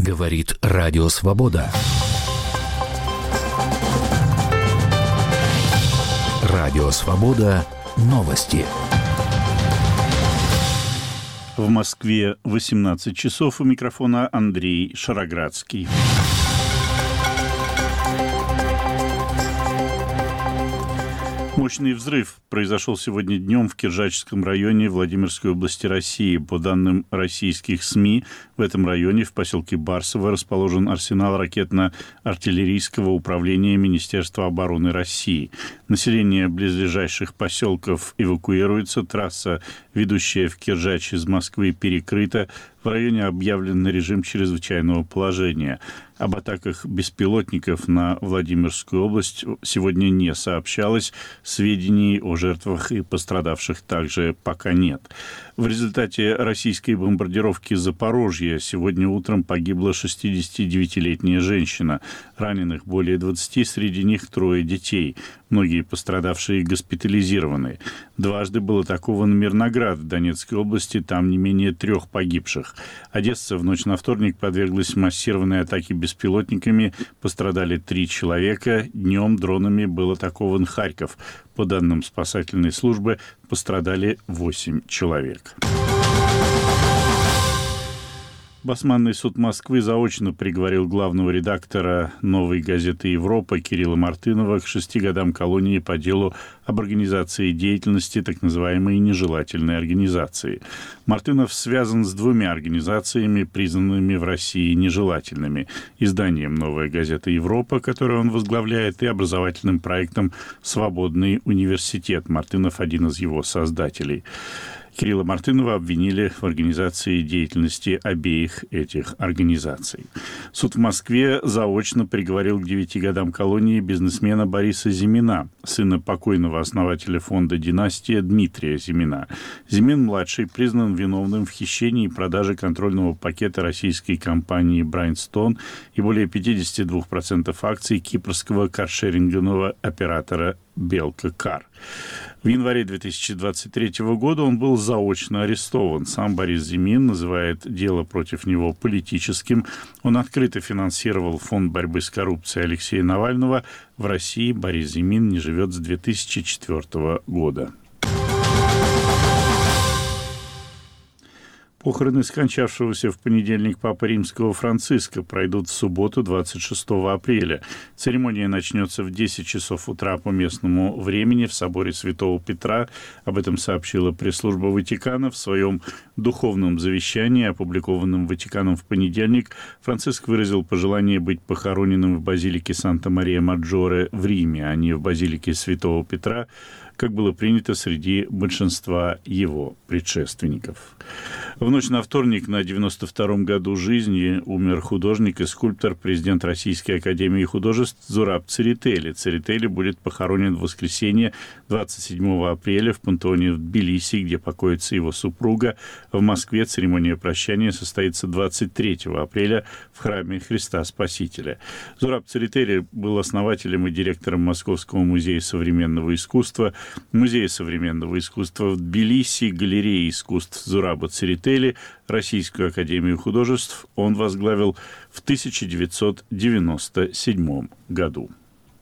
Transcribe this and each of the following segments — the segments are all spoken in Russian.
Говорит Радио Свобода. Радио Свобода. Новости. В Москве 18 часов. У микрофона Андрей Шароградский. Мощный взрыв произошел сегодня днем в Киржачском районе Владимирской области России. По данным российских СМИ, в этом районе, в поселке Барсово, расположен арсенал ракетно-артиллерийского управления Министерства обороны России. Население близлежащих поселков эвакуируется. Трасса, ведущая в Киржач из Москвы, перекрыта. В районе объявлен режим чрезвычайного положения. Об атаках беспилотников на Владимирскую область сегодня не сообщалось. Сведений о жертвах и пострадавших также пока нет. В результате российской бомбардировки Запорожья сегодня утром погибла 69-летняя женщина. Раненых более 20, среди них 3 детей. Многие пострадавшие госпитализированы. Дважды был атакован Мирноград в Донецкой области, там не менее 3 погибших. Одесса в ночь на вторник подверглась массированной атаке беспилотниками. Пострадали 3 человека. Днем дронами был атакован Харьков. По данным спасательной службы, пострадали 8 человек. Басманный суд Москвы заочно приговорил главного редактора «Новой газеты Европа» Кирилла Мартынова к 6 годам колонии по делу об организации деятельности так называемой нежелательной организации. Мартынов связан с 2 организациями, признанными в России нежелательными: изданием «Новая газета Европа», которое он возглавляет, и образовательным проектом «Свободный университет». Мартынов – один из его создателей. Кирилла Мартынова обвинили в организации деятельности обеих этих организаций. Суд в Москве заочно приговорил к 9 годам колонии бизнесмена Бориса Зимина, сына покойного основателя фонда «Династия» Дмитрия Зимина. Зимин-младший признан виновным в хищении и продаже контрольного пакета российской компании «Брайнстон» и более 52% акций кипрского каршерингового оператора «Белка-Кар». В январе 2023 года он был заочно арестован. Сам Борис Зимин называет дело против него политическим. Он открыто финансировал фонд борьбы с коррупцией Алексея Навального. В России Борис Зимин не живет с 2004 года. Похороны скончавшегося в понедельник Папы Римского Франциска пройдут в субботу, 26 апреля. Церемония начнется в 10 часов утра по местному времени в соборе Святого Петра. Об этом сообщила пресс-служба Ватикана. В своем духовном завещании, опубликованном Ватиканом в понедельник, Франциск выразил пожелание быть похороненным в базилике Санта-Мария-Маджоре в Риме, а не в базилике Святого Петра, как было принято среди большинства его предшественников. В ночь на вторник на 92-м году жизни умер художник и скульптор, президент Российской академии художеств Зураб Церетели. Церетели будет похоронен в воскресенье 27 апреля в пантеоне в Тбилиси, где покоится его супруга. В Москве церемония прощания состоится 23 апреля в храме Христа Спасителя. Зураб Церетели был основателем и директором Московского музея современного искусства, Музея современного искусства в Тбилиси, галереи искусств Зураба Церетели, Российскую академию художеств он возглавил в 1997 году.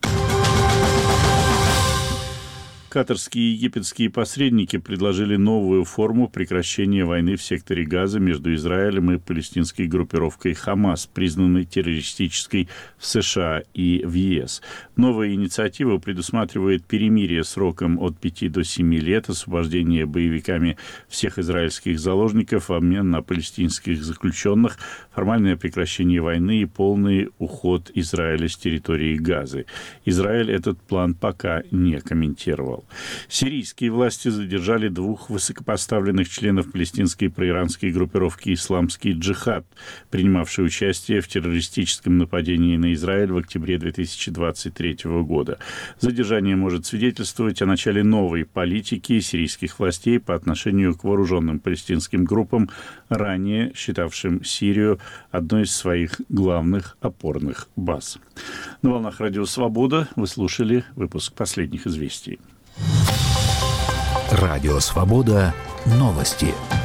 Катарские и египетские посредники предложили новую форму прекращения войны в секторе Газа между Израилем и палестинской группировкой «Хамас», признанной террористической в США и в ЕС. Новая инициатива предусматривает перемирие сроком от 5 до 7 лет, освобождение боевиками всех израильских заложников в обмен на палестинских заключенных, формальное прекращение войны и полный уход Израиля с территории Газы. Израиль этот план пока не комментировал. Сирийские власти задержали 2 высокопоставленных членов палестинской проиранской группировки «Исламский джихад», принимавшие участие в террористическом нападении на Израиль в октябре 2023 года. Задержание может свидетельствовать о начале новой политики сирийских властей по отношению к вооруженным палестинским группам, ранее считавшим Сирию одной из своих главных опорных баз. На волнах Радио Свобода вы слушали выпуск последних известий. Радио Свобода. Новости.